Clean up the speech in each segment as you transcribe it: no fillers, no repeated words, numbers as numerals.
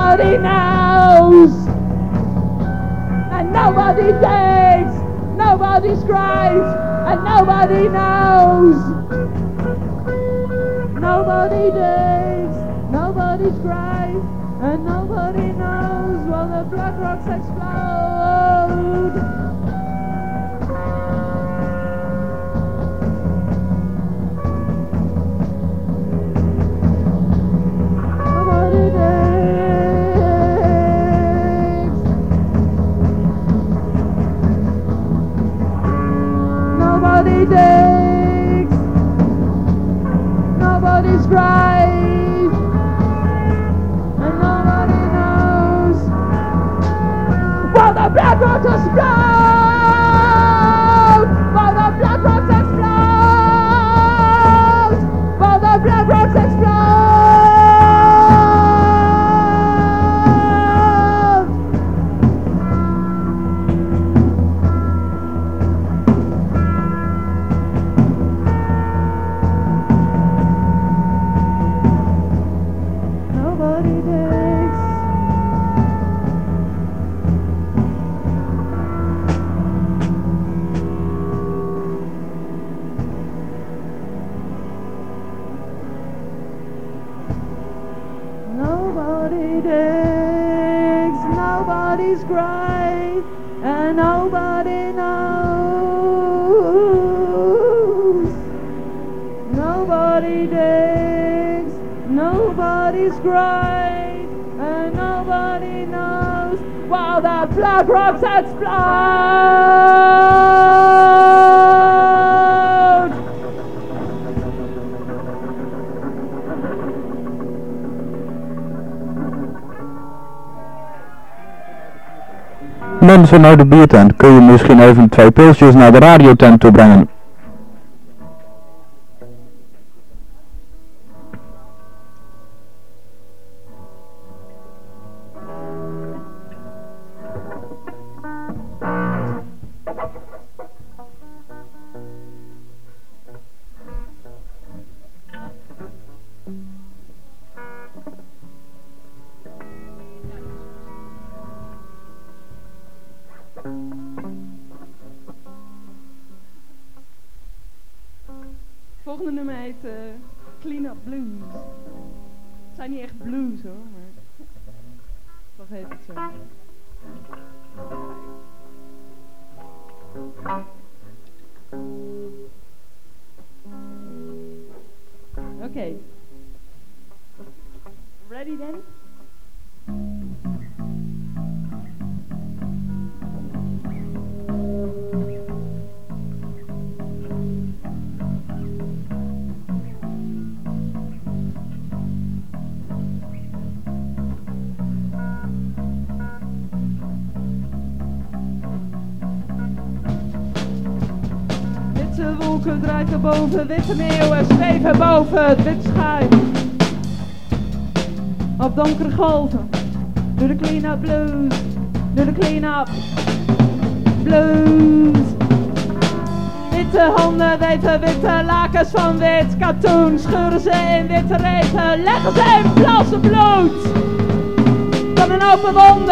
nobody knows. And nobody digs, nobody cries, and nobody knows. Nobody digs, nobody cries, and nobody knows while the black rocks explode. Nobody digs, nobody digs, nobody's cries, and nobody knows while the black rocks explode, while the black rocks explode, while the black rocks explode. Nobody digs. Nobody digs, nobody's great, and nobody knows. Nobody digs, nobody's great, and nobody knows while the black rocks explode. Mensen uit de biertent, kun je misschien even 2 pilsjes naar de radiotent toe brengen? Volgende nummer heet Clean Up Blues. Het zijn niet echt blues hoor, maar toch heet het zo. Oké. Ready then? Witte wolken drijven boven, witte meeuwen zweven boven het wit schuim. Op donkere golven, door de clean-up blues, door de clean-up blues. Witte handen weven witte lakens van wit katoen, scheuren ze in witte repen, leggen ze in plassen bloed van een open wonde.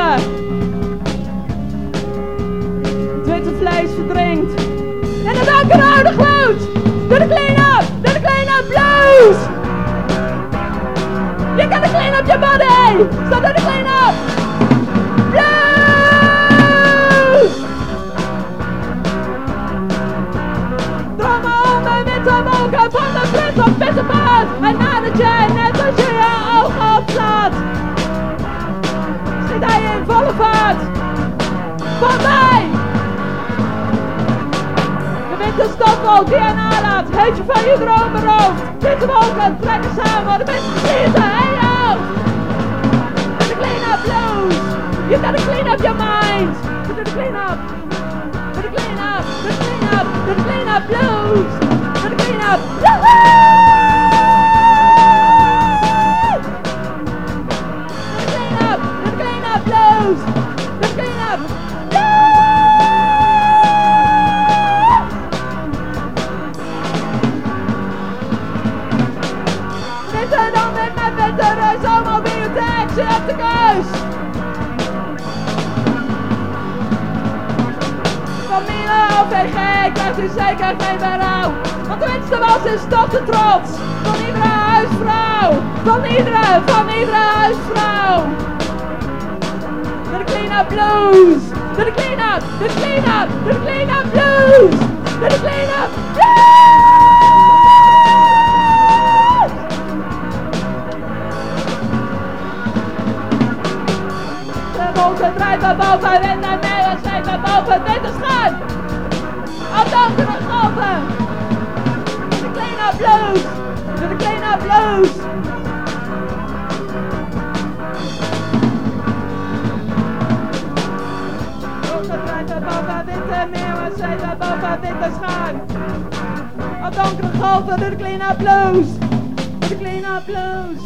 Het witte vlees verdrinkt en de donkerrode gloed, door de clean-up blues. You gotta clean up your body, so do the clean up blues. Dromen onder witte wolken van de prins op witte paard, en nadat je net als je je ogen opslaat, schiet hij in volle vaart voorbij. De stofwolk die je nalaat, heeft je van je droom beroofd. Witte wolken trekken samen, de mensen schieten in je hoofd. Gotta clean up blues, you gotta clean up your mind. Do the clean up, do the clean up, do the clean up, do the clean up blues. Do the clean up, do the clean up blues. Do the clean up blues. Dan met mijn witte reus, allemaal bij je taxi op de keus. TG krijgt u zeker geen berouw. Want de winst was is toch de trots van iedere huisvrouw. Van iedere huisvrouw. Door de clean-up blues. Door de clean-up, de clean-up, de clean-up blues. Door de clean-up blues. De wolken drijven boven, wind en meeuwen zweven boven, witte schuim. Al donkere golven. De clean-up blues. Door de clean-up blues. Wolken drijven boven, wind en meeuwen zweven boven, witte schuim. Al donkere golven, door de clean-up blues. Door de clean-up blues.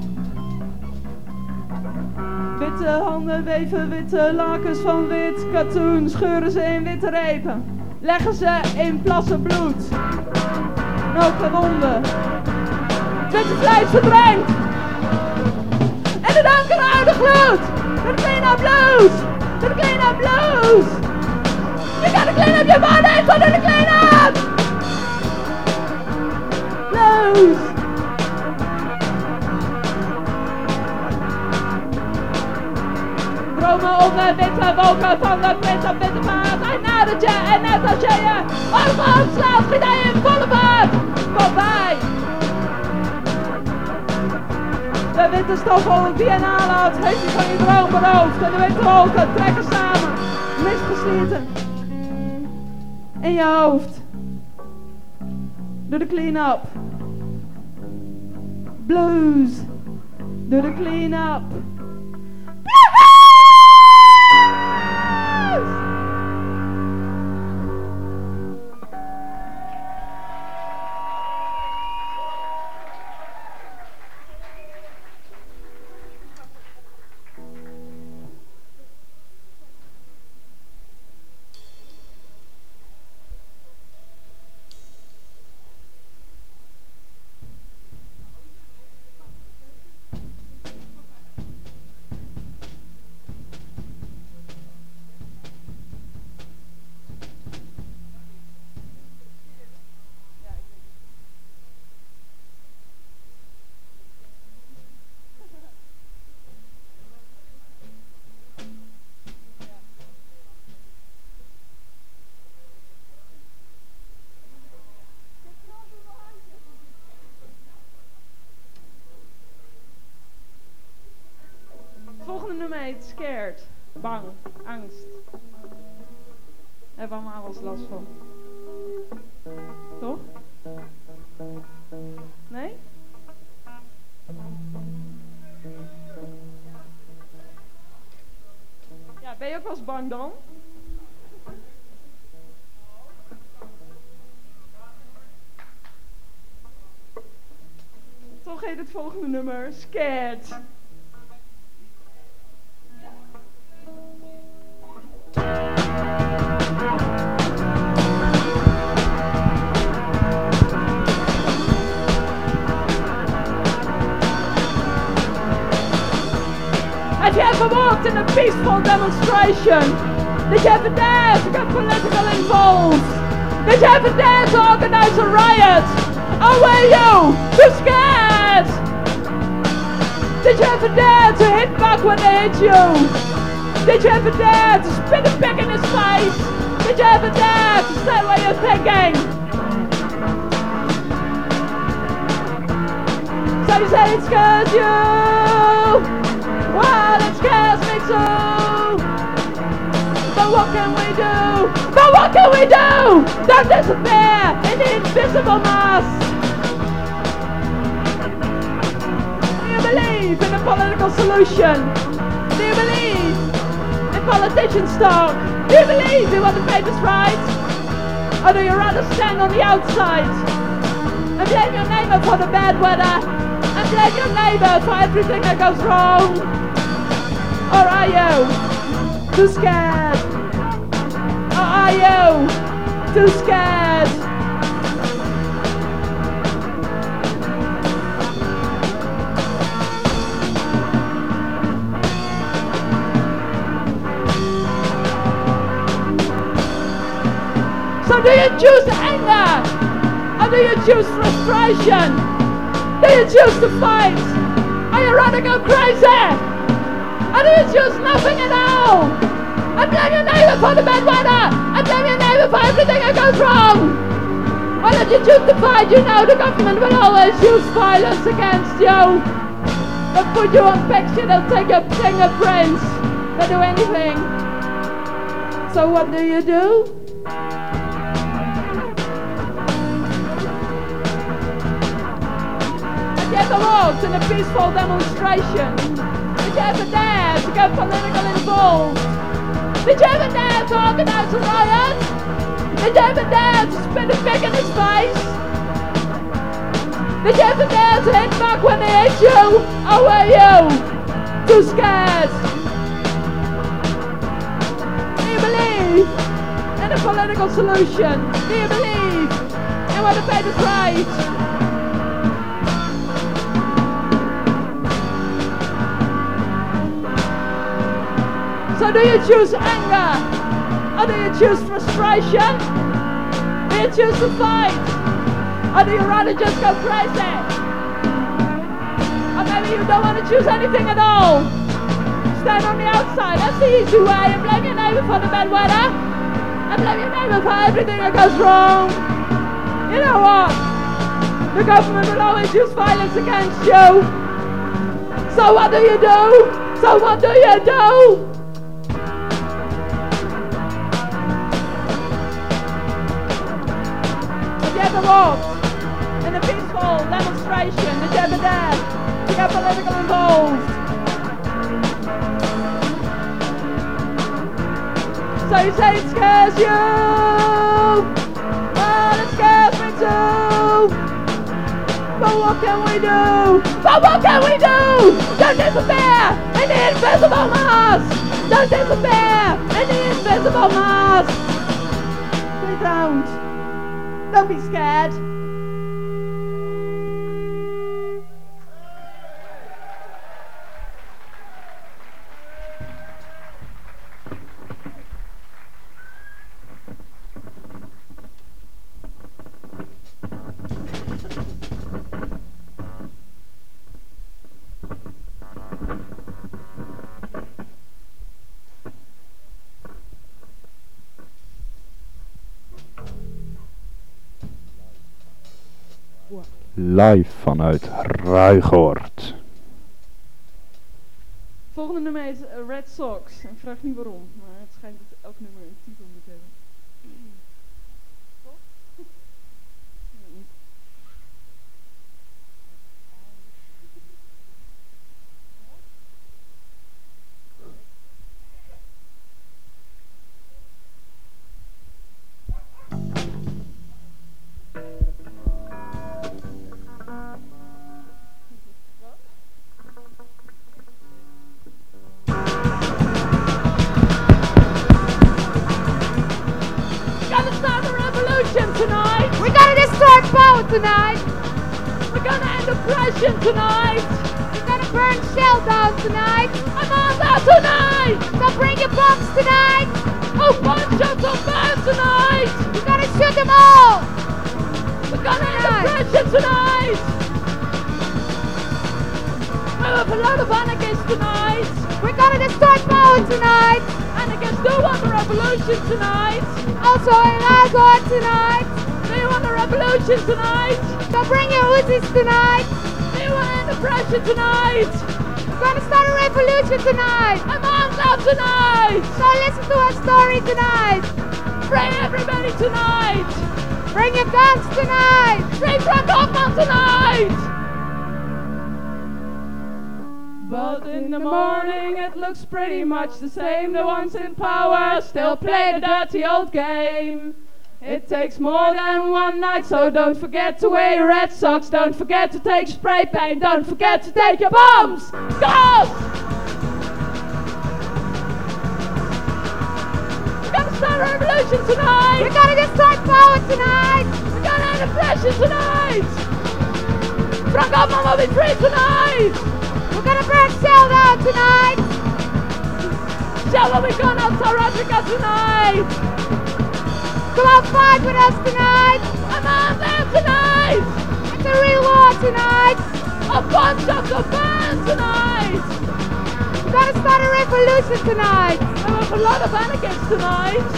Witte handen weven witte lakens van wit katoen. Scheuren ze in witte repen. Leggen ze in plassen bloed. Open wonden. Witte vlees verdrinkt. En de donkere oude gloed. Door de clean-up blues. Door de clean-up blues. You gotta clean up your body for the clean-up blues. Dromen onder witte wolken van de prins op witte paard. Hij nadert je en net als je je ogen opslaat, schiet hij in volle vaart voorbij. De witte stoffel die je nalaat, heeft je van je droom beroofd. En de witte wolken trekken samen, mist gesleten in je hoofd. Door de clean-up blues. Door de clean-up scared, bang, angst. Hebben we allemaal wel eens last van. Toch? Nee? Ja, ben je ook wel eens bang dan? Toch heet het volgende nummer Scared. Have you ever walked in a peaceful demonstration? Did you ever dare to get politically involved? Did you ever dare to organize a riot? Or were you too scared? Did you ever dare to hit back when they hit you? Did you ever dare to spit a pig in his face? Did you ever dare to say what you're thinking? So you say it scares you? Well, it scares me too. But what can we do? But what can we do? Don't disappear in the invisible mass. Do you believe in a political solution? Do you believe in politicians' talk? Do you believe in what the papers write? Or do you rather stand on the outside and blame your neighbour for the bad weather? And blame your neighbour for everything that goes wrong? Or are you too scared? Or are you too scared? So do you choose anger? Or do you choose frustration? Do you choose to fight? Are you rather go crazy? Or do you choose nothing at all? And blame your neighbour for the bad weather. And blame your neighbour for everything that goes wrong. Why don't you choose to fight? You know the government will always use violence against you. They'll put you on picture, they'll take your fingerprints. They'll do anything. So what do you do? Have you ever walked in a peaceful demonstration? Did you ever dare to get politically involved? Did you ever dare to organize a riot? Did you ever dare to spit a pig in his face? Did you ever dare to hit back when they hit you? Or were you too scared? Do you believe in a political solution? Do you believe in what the papers write? So do you choose anger? Or do you choose frustration? Do you choose to fight? Or do you rather just go crazy? Or maybe you don't want to choose anything at all. Stand on the outside, that's the easy way. And blame your neighbour for the bad weather. And blame your neighbour for everything that goes wrong. You know what? The government will always use violence against you. So what do you do? So what do you do? Have you ever walked in a peaceful demonstration? Did you ever dare to get political involved? So you say it scares you? Well, it scares me too. But what can we do? But what can we do? Don't disappear in the invisible mass. Don't disappear in the invisible mass. Please don't. Don't be scared. Live vanuit Ruigoord. Volgende nummer is Red Sox. En vraag niet waarom, maar het schijnt dat elk nummer een titel moet hebben. Toch? Tonight, we're gonna end oppression tonight. We're gonna burn Shell down tonight. I'm on that tonight. So bring your bombs tonight. Oh, bunch of them burn tonight. We're gonna shoot them all. We're gonna end oppression tonight. We have a lot of anarchists tonight. We're gonna destroy power tonight. Anarchists do want a revolution tonight. Also in Ruigoord tonight. Do you want a revolution tonight? So bring your Uzis tonight. Do you want an oppression tonight? We're gonna start a revolution tonight. I'm on that tonight. So listen to our story tonight. Bring everybody tonight. Bring your guns tonight. Bring Frank Hoffman tonight. But in the morning it looks pretty much the same. The ones in power still play the dirty old game. It takes more than one night, so don't forget to wear your red socks. Don't forget to take spray paint. Don't forget to take your bombs. Go! We're gonna start a revolution tonight. We're gonna destroy power tonight. We're gonna end oppression tonight. Frank Hoffman will be free tonight. We're gonna burn Shell down tonight. Shell will be gone out South Africa tonight. Come on, fight with us tonight. I'm out there tonight. It's a real war tonight. A bunch of the band tonight. We're gonna start a revolution tonight. And we have a lot of anarchists tonight.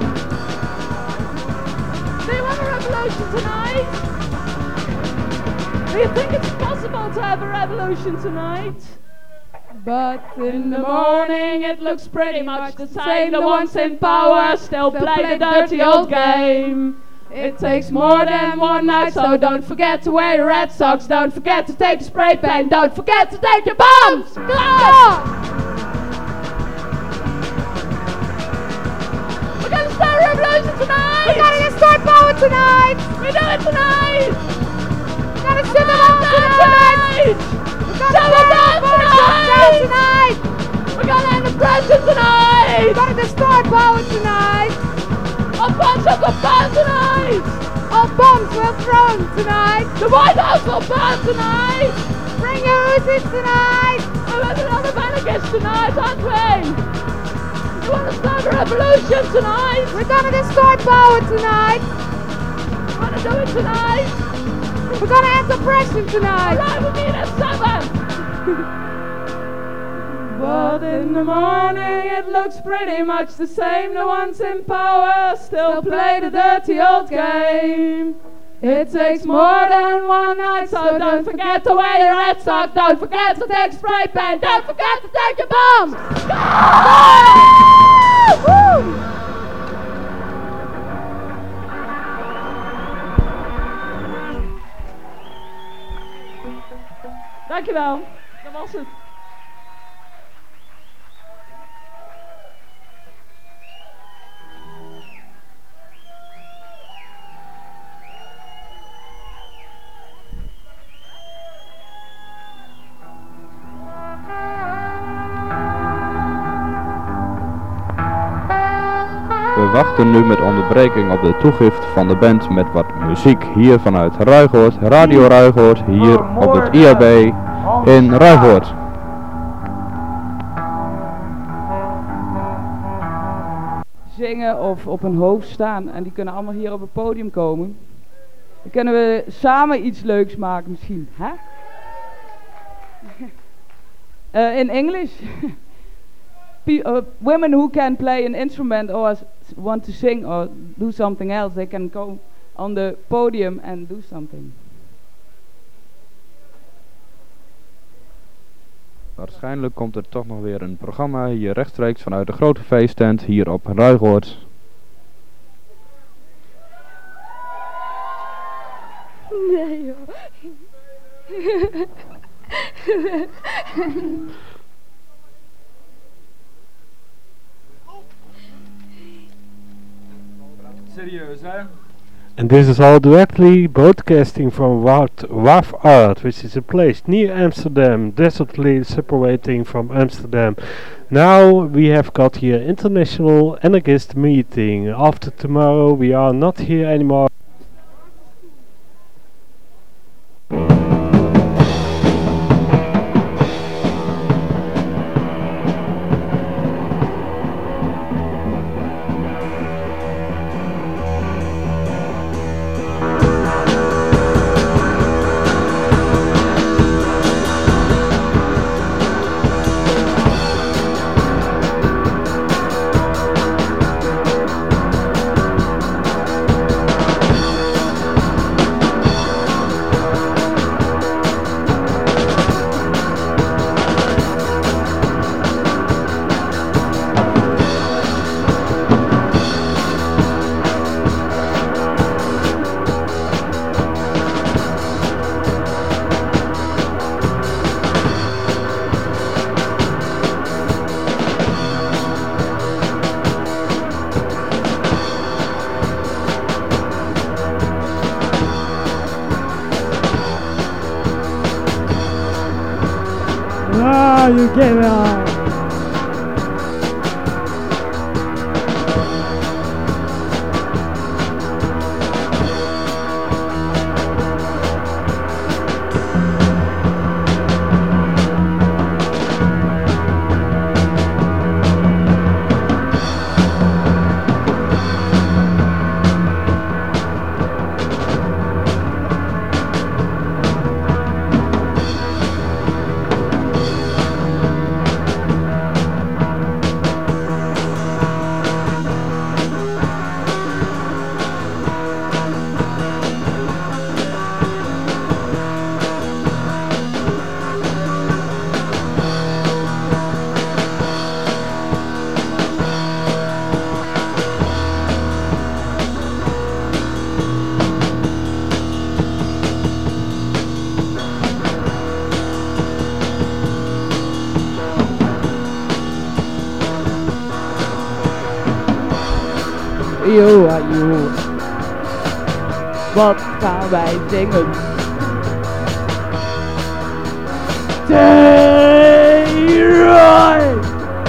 Do you want a revolution tonight? Do you think it's possible to have a revolution tonight? But in the morning it looks pretty much the same. The ones in power still play the dirty old game. It takes more than one night, so don't forget to wear your red socks. Don't forget to take your spray paint. Don't forget to take your bombs. Come on! We're gonna start a revolution tonight. We're gonna destroy power tonight. We do it tonight. We're gonna shoot them all tonight. We're gonna tonight. We're gonna end oppression tonight. We're gonna destroy power tonight. A bunch of the burn tonight. All bombs will thrown tonight. The White House will burn tonight. Bring your Uzis tonight. And there's another anarchist tonight, aren't we? You want to start a revolution tonight? We're gonna destroy power tonight. We're gonna do it tonight. We're gonna end oppression tonight. Arrive with me at 7. But in the morning it looks pretty much the same. The ones in power still play the dirty old game. It takes more than one night, so don't forget to wear your red socks. Don't forget to take spray paint. Don't forget to take your bombs. Woo! Dankjewel, dat was het. We wachten nu met onderbreking op de toegift van de band met wat muziek hier vanuit Ruigoord, Radio Ruigoord, hier op het IAB in Ruigoord. Zingen of op een hoofd staan en die kunnen allemaal hier op het podium komen. Dan kunnen we samen iets leuks maken misschien, hè? In English. Women who can play an instrument or want to sing or do something else, they can go on the podium and do something. Waarschijnlijk komt er toch nog weer een programma hier rechtstreeks vanuit de grote feesttent hier op Ruigoord. Nee joh. Serieus, hè? And this is all directly broadcasting from WAF Art, which is a place near Amsterdam, desertly separating from Amsterdam. Now we have got here international anarchist meeting. After tomorrow we are not here anymore. You get out. Yo, yo. Wat gaan wij zingen? Day-Ride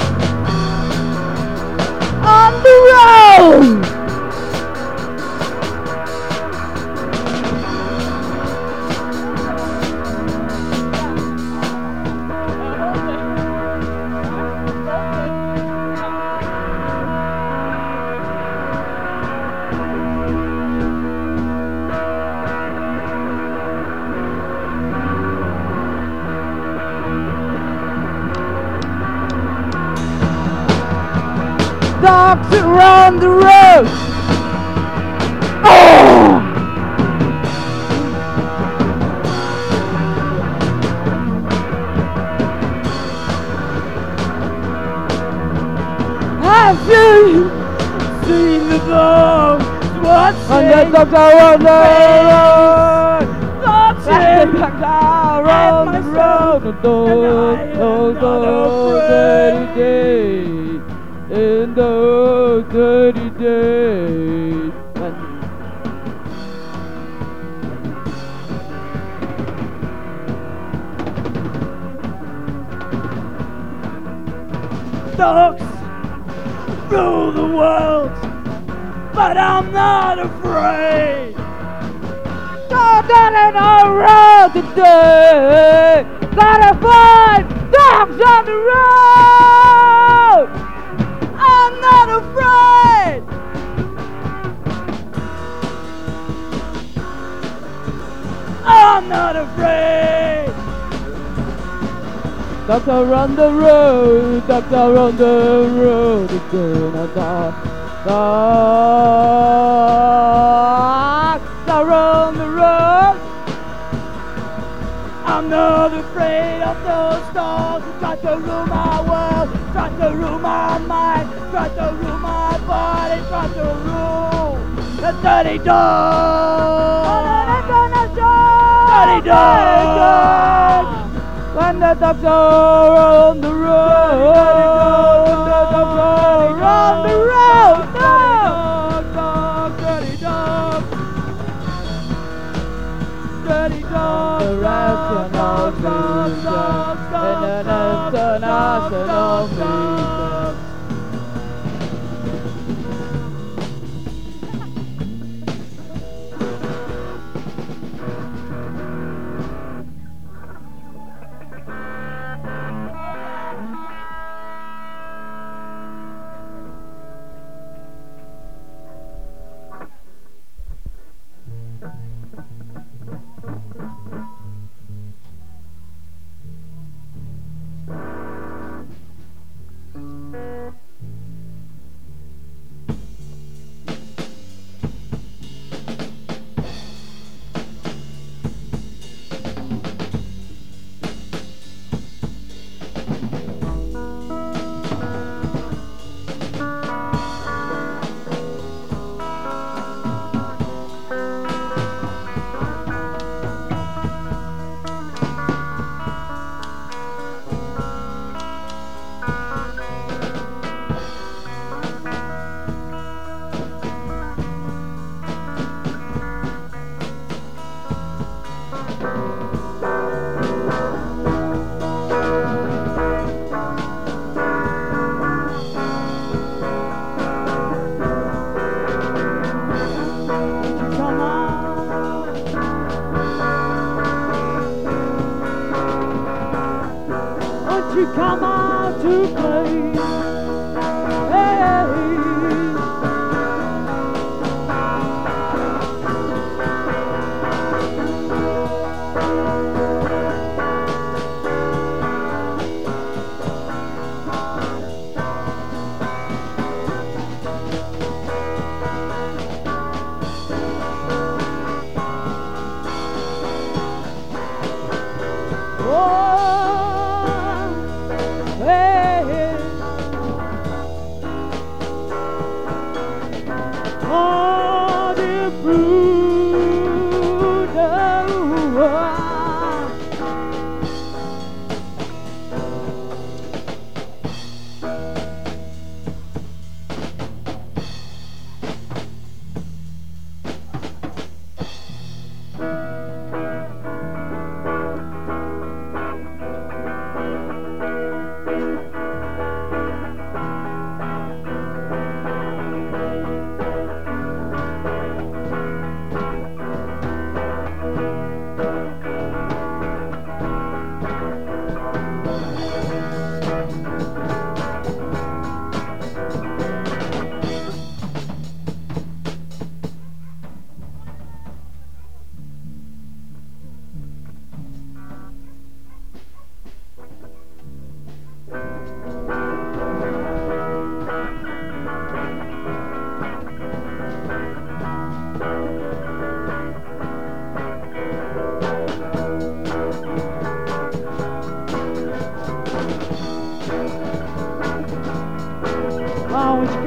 on the road. Dogs around the road. Oh! Have you seen the dogs? What's and the dogs are on the road. Dogs around the road. The dogs, dirty day. In those dirty days. Dogs rule the world, but I'm not afraid. Dogs on the road today. Gotta find dogs on the road. I'm not afraid. I'm not afraid. Dogs are on the road. Dogs are on the road. Dogs are on the road. I'm not afraid of those dogs who try to rule my world, try to rule my mind, try to rule my body, try to rule the dirty dog. Dirty dog. When the dogs are on the road, the dogs are on the road. Dirty dog. Dirty dog, the rational dogs, and an international music.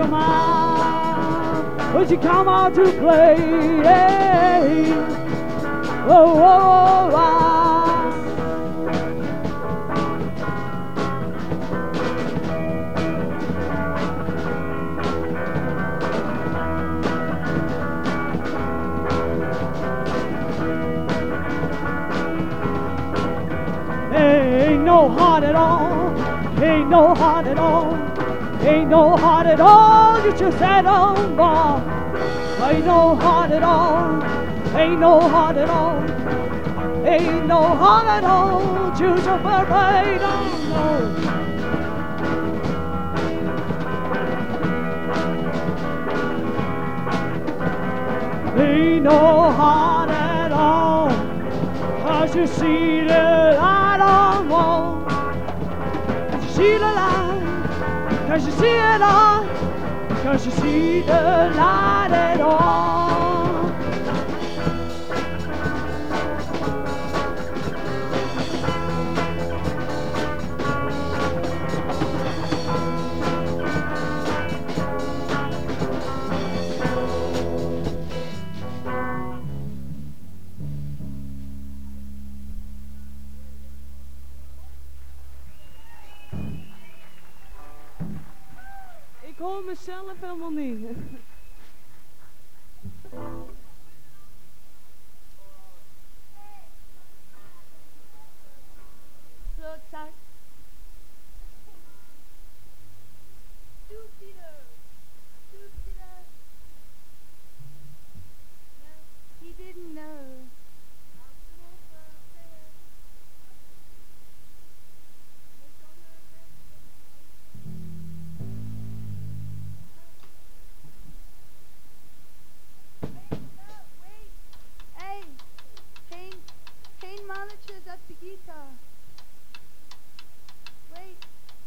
gentleman, would you come out to play? Oh, oh, oh, ain't no heart at all, ain't no heart at all, ain't no heart at all, you just said on bar. Ain't no heart at all, ain't no heart at all, ain't no heart at all, choose your birthday, don't know. Ain't no heart at all, 'cause you see the light on the wall. 'Cause you see the light, 'cause you see it all, 'cause you see the light at all. Ik hoor mezelf helemaal niet. Vloedzak. Stupido. Stupido. No, he didn't know. Hey, geen mannetjes at the guitar. Wait.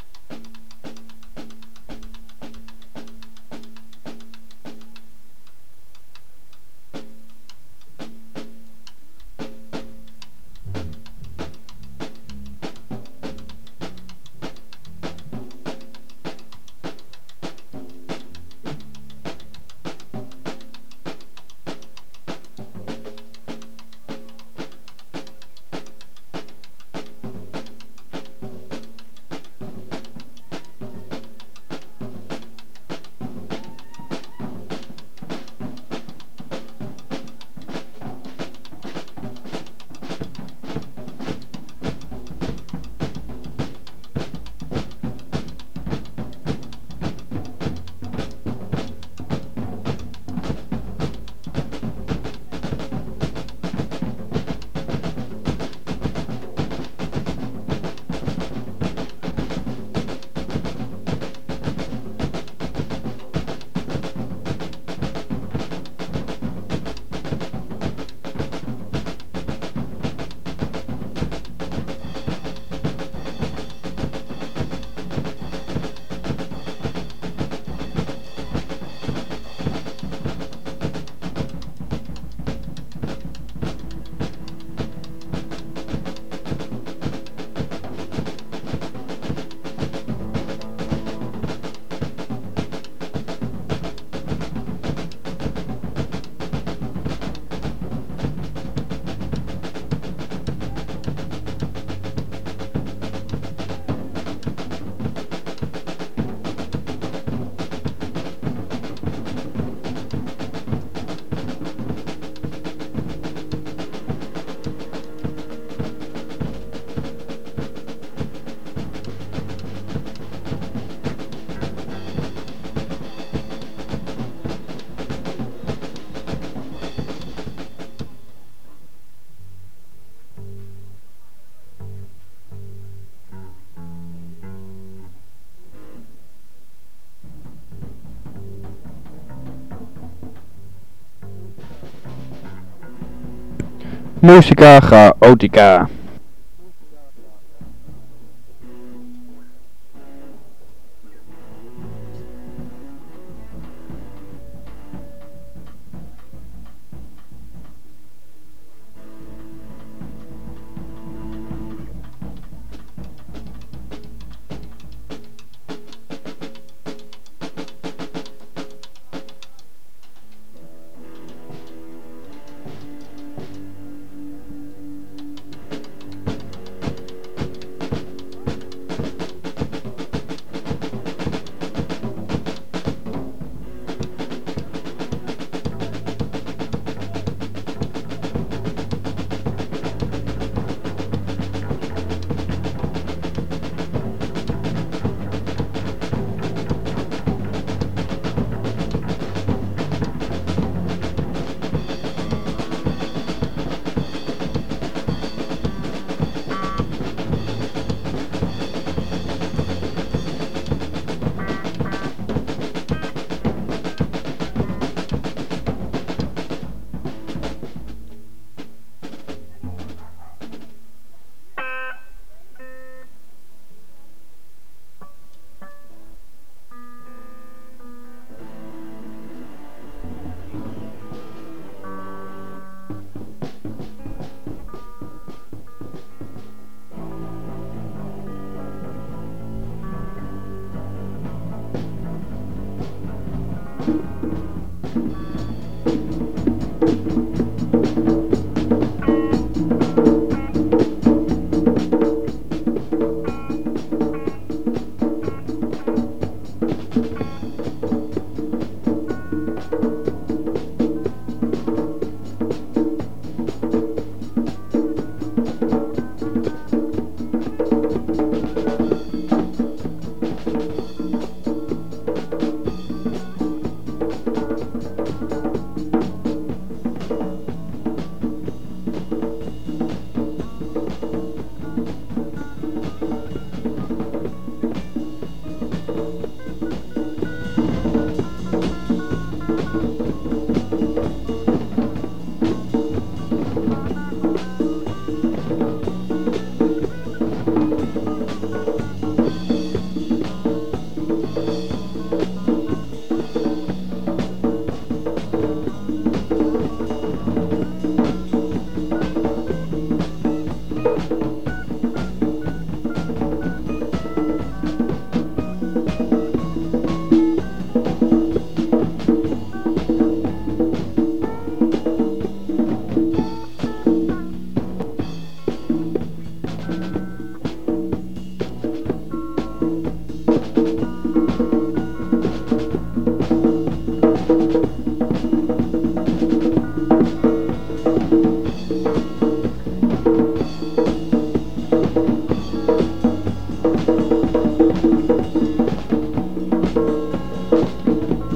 Musica chaotica.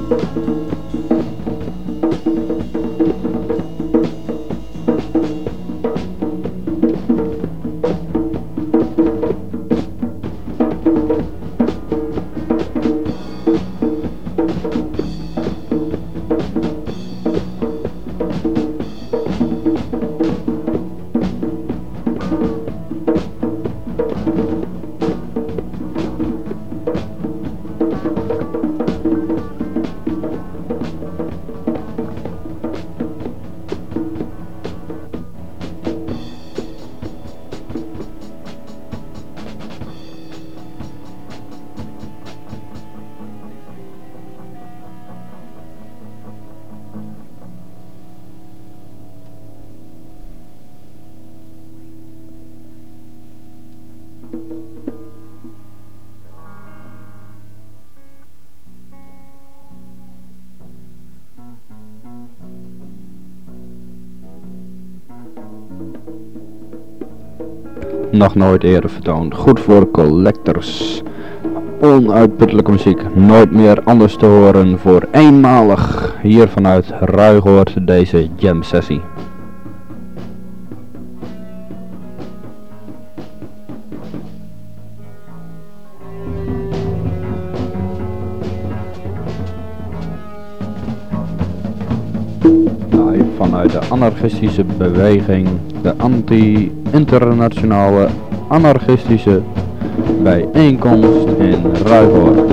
Nog nooit eerder vertoond. Goed voor collectors. Onuitputtelijke muziek. Nooit meer anders te horen. Voor eenmalig hier vanuit Ruigoord deze jam sessie. Live vanuit de anarchistische beweging. De anti-internationale anarchistische bijeenkomst in Ruigoord.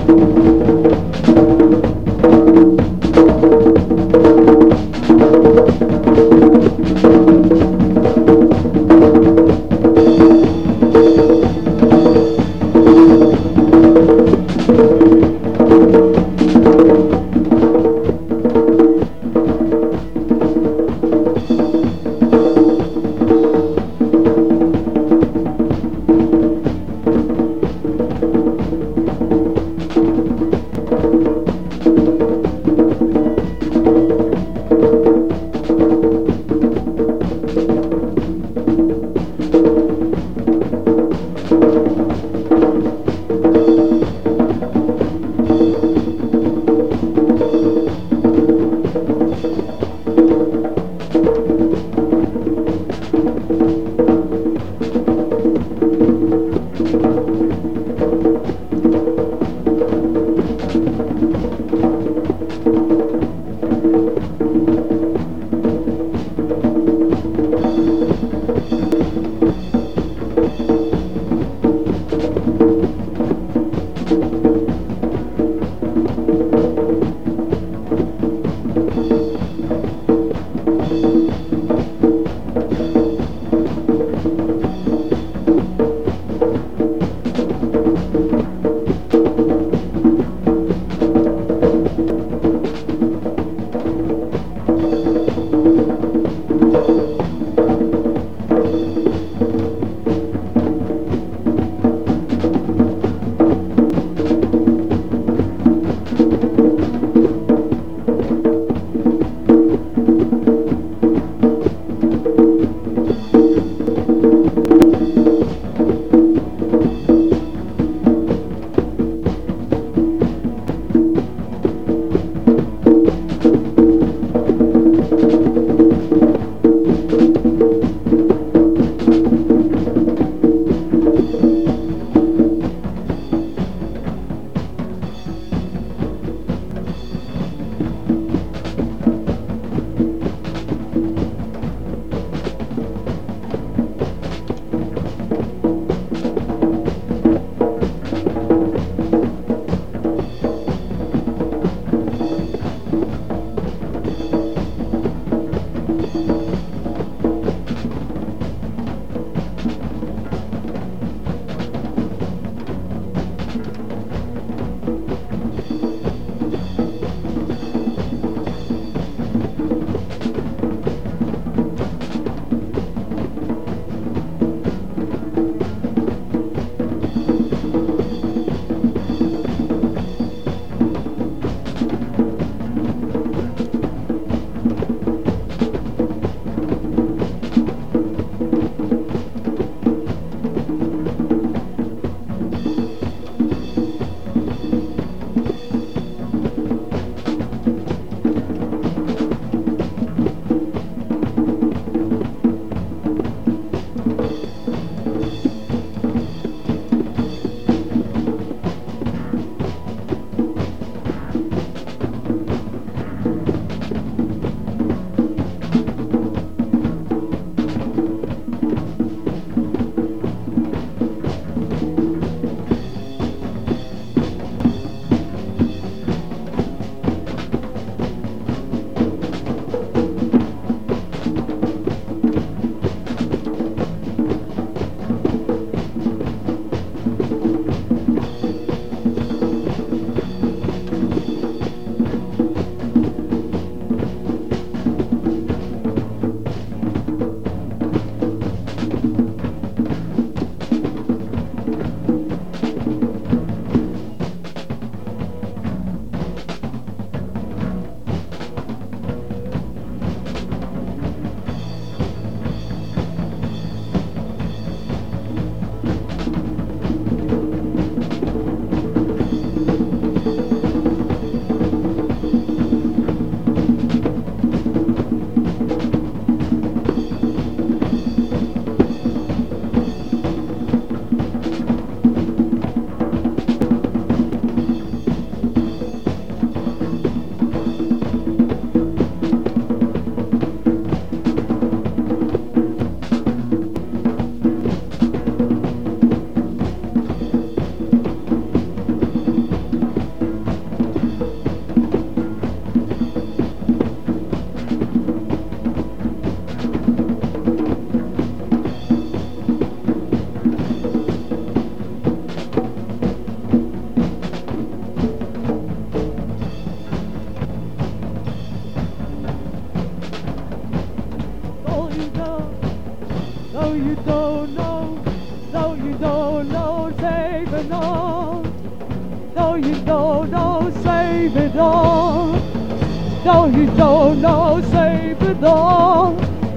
you don't know, no you don't know, save it all. No you don't know, save it all. No you don't know, save it all.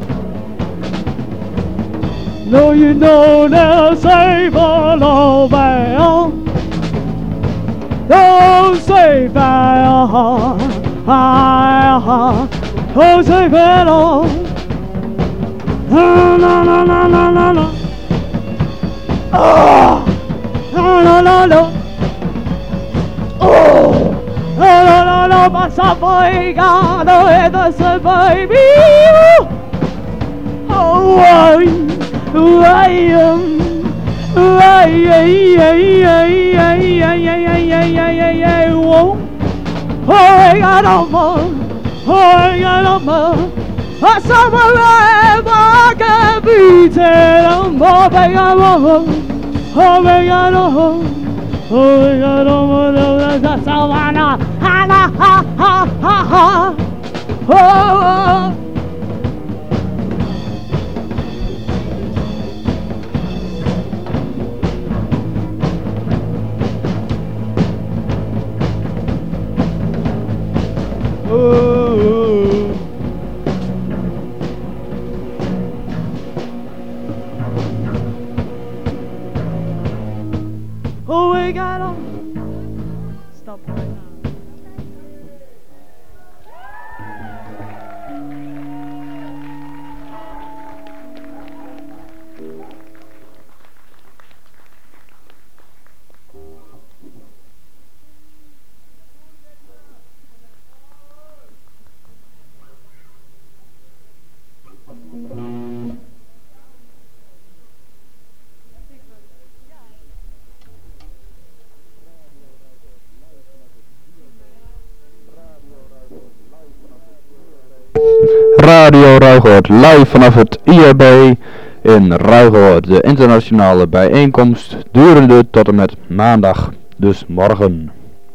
No you don't know, save it all, well. No save it all, oh save it all. No no no no no no no. Oh no no no no. Oh no no no no, passa poi cado e adesso baby. Oh why oh I got on I saw my life, I can beat it. I'm all big on oh my God, oh my God, oh my God, that's how I know. Ha ha ha ha ha. Oh. Oh, we got on. Stop right now. Radio Ruigoord live vanaf het IRB in Ruigoord. De internationale bijeenkomst durende tot en met maandag, dus morgen.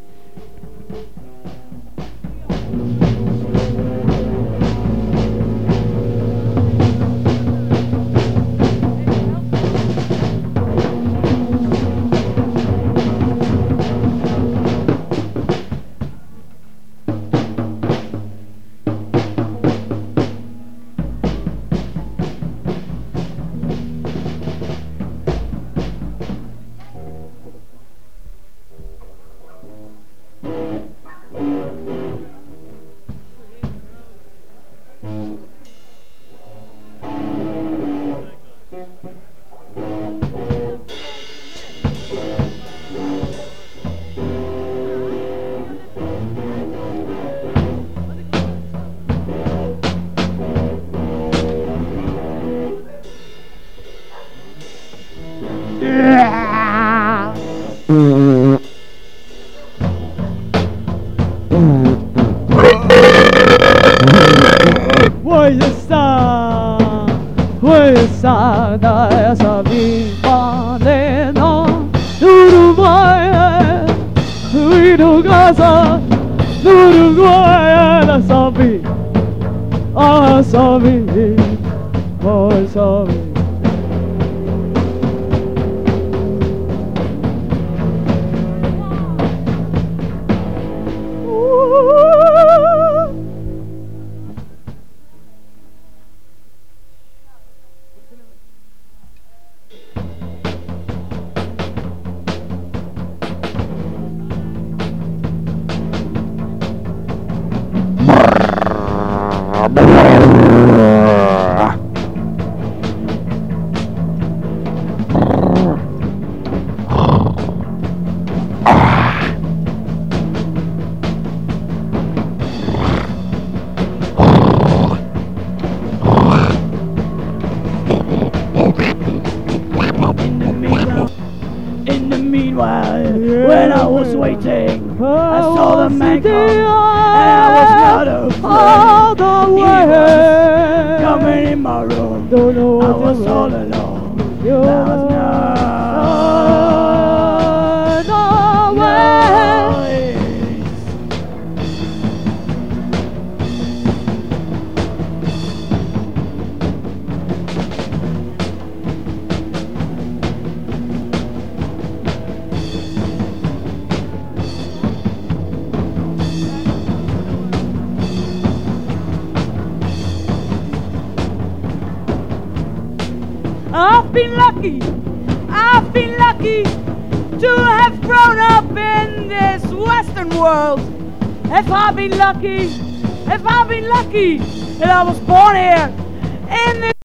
When I was waiting, I saw the man come, and I was not afraid. He was coming in my room. I was all alone. There was no way. I've been lucky. I've been lucky to have grown up in this Western world. Have I been lucky? Have I been lucky that I was born here in this